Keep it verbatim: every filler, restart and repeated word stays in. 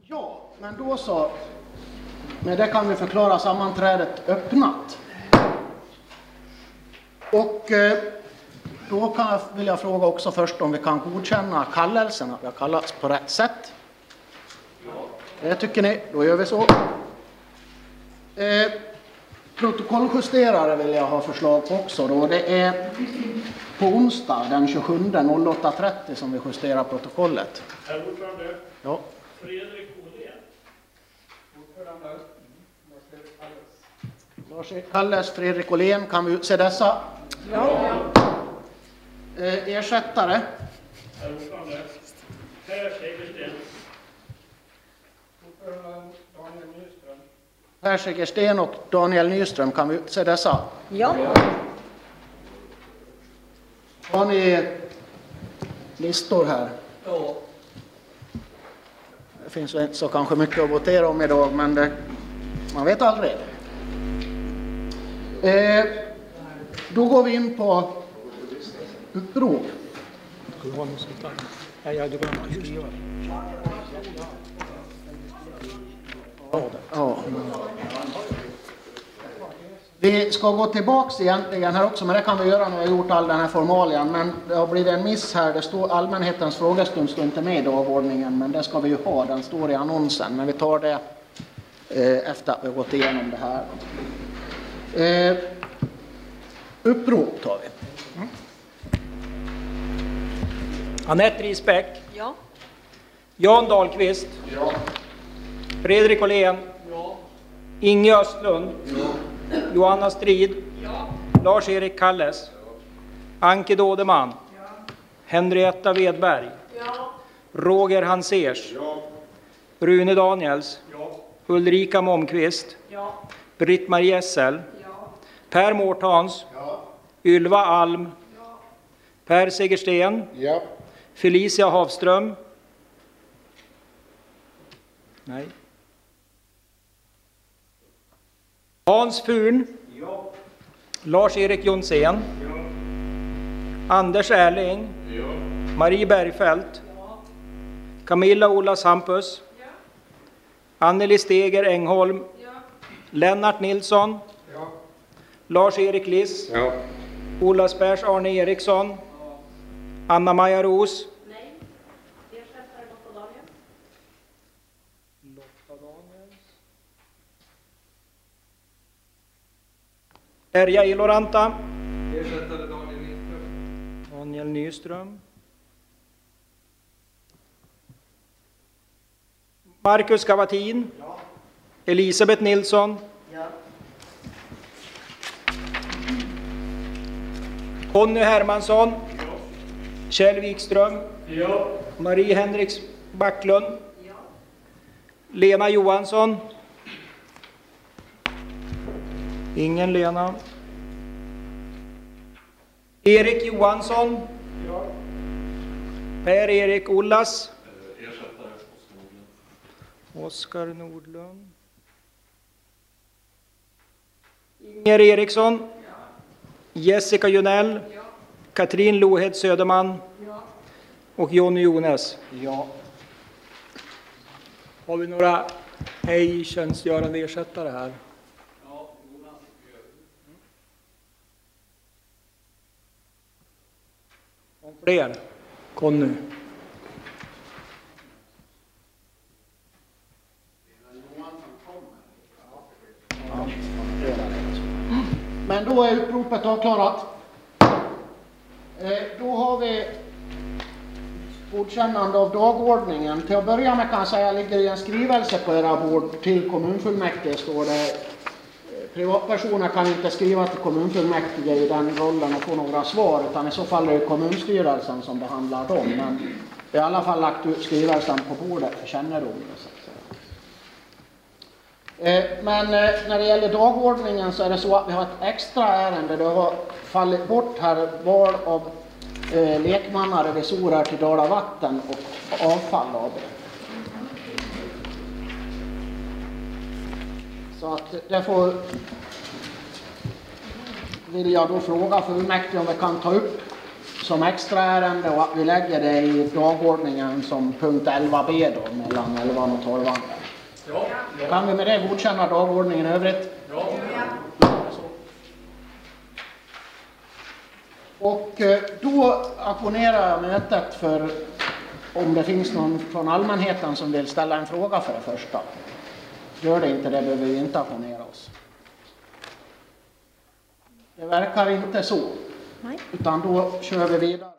Ja, men då så. Med det kan vi förklara sammanträdet öppnat. Och eh, då kan jag, vill jag fråga också först om vi kan godkänna kallelserna. Vi har kallats på rätt sätt. Det tycker ni, då gör vi så. Eh, protokolljusterare vill jag ha förslag på också. Då. Det är på onsdag den tjugosjunde åtta trettio som vi justerar protokollet. Herr ordförande. Ja. Fredrik Åhlén. Ordförande. Lars-Erik Kalles, Fredrik Åhlén, kan vi utse dessa? Ja. Eh, ersättare? Herr ordförande. Per Segersten. Ordförande Daniel Nyström. Per Segersten och Daniel Nyström, kan vi utse dessa? Ja. Har ni listor här? Ja. Det finns ju inte så kanske mycket att votera om idag, men det, man vet aldrig. Eh, då går vi in på upprop. Ja. Vi ska gå tillbaks egentligen här också, men det kan vi göra när vi har gjort all den här formalien. Men det har blivit en miss här. Det står allmänhetens frågestund står inte med i dagordningen, men det ska vi ju ha. Den står i annonsen, men vi tar det eh, efter att vi har gått igenom det här. Eh, upprop tar vi. Mm. Anette Risbäck. Ja. Jan Dahlqvist. Ja. Fredrik Åhlén. Ja. Inge Östlund. Ja. Johanna Strid. Ja. Lars-Erik Kalles. Anke Dådeman. Ja. Henrietta Wedberg. Ja. Roger Hansers. Ja. Rune Daniels. Ja. Ulrika Momqvist. Ja. Britt-Marie Essel. Ja. Per Mårtans. Ja. Ylva Alm. Ja. Per Segersten. Ja. Felicia Havström. Nej. Hans Furn. Ja. Lars-Erik Jonsén. Ja. Anders Erling. Ja. Marie Bergfeldt. Ja. Camilla Ola Sampus. Ja. Anneli Steger Engholm. Ja. Lennart Nilsson. Ja. Lars-Erik Liss. Ja. Ola Spers Arne Eriksson. Anna-Maja Ros. Nej. Ersättare Lotta Daniel. Lotta Daniels. Erja Iloranta. Ersättare Daniel Nyström. Daniel Nyström. Marcus Gavatin. Ja. Elisabeth Nilsson. Ja. Conny Hermansson. Ja. Kjell Wikström. Ja. Marie Henriks Backlund. Ja. Lena Johansson. Ingen Lena. Erik Johansson. Ja. Per-Erik Ollas. Ersättare Oskar Nordlund. Inger Eriksson. Jessica Junell. Ja. Katrin Lohed Söderman. Ja. Och Jonny Jones. Ja. Har vi några ej tjänstgörande ersättare här? Ja. Jonas. Om fler? Conny. Men då är uppropet avklarat. Eh, då har vi godkännande av dagordningen. Till att börja med kan jag säga ligger i en skrivelse på era bord till kommunfullmäktige står det. Privatpersoner kan inte skriva till kommunfullmäktige i den rollen och få några svar, utan i så fall är det kommunstyrelsen som behandlar dem. Men vi har i alla fall lagt ut skrivelsen på bordet för kännedom. Men när det gäller dagordningen så är det så att vi har ett extra ärende. Det har fallit bort här val av eh, lekmannarevisorer till Dala Vatten och avfall av det. Så att det får vill jag då fråga fullmäktige om vi kan ta upp som extra ärende och att vi lägger det i dagordningen som punkt elva b då, mellan elvan och tolvan. Ja, ja, Kan vi med det godkänna dagordningen i övrigt? ja. Och eh, då abonnerar jag mötet för om det finns någon från allmänheten som vill ställa en fråga för det första. Gör det inte det behöver vi inte abonnera oss. Det verkar inte så. Nej. Utan då kör vi vidare.